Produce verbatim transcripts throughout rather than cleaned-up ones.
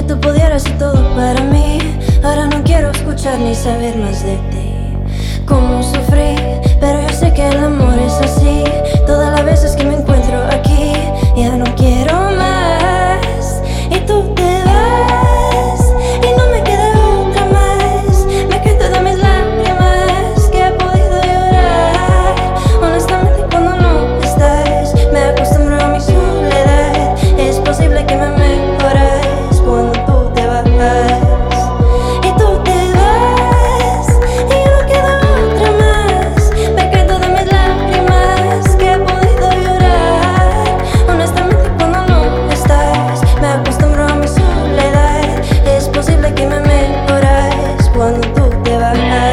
tú pudieras ser todo para mí, ahora no quiero escuchar ni saber más de ti. Cómo sufrí, pero yo sé que el amor es así. Todas las veces que me encuentro aquí, ya no quiero más. Y tú te vas, y no me queda otra más. Me quedo todas mis lágrimas que he podido llorar. Honestamente cuando no estás, me acostumbro a mi soledad. Es posible que me mejores cuando tú te vas. Y tú te vas, y no queda otra más. Me quedo todas mis lágrimas que he podido llorar. Honestamente cuando no estás, me acostumbro a mi soledad. Es posible que me mejores cuando tú te vas.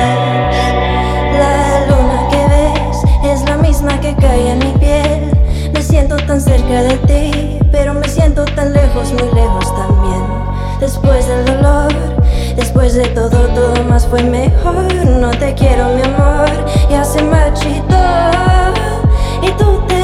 La luna que ves es la misma que cae en mi piel. Me siento tan cerca de ti, pero me siento tan lejos, muy lejos también. Después del dolor, después de todo, todo más fue mejor. No te quiero, mi amor, ya se marchitó. Y tú te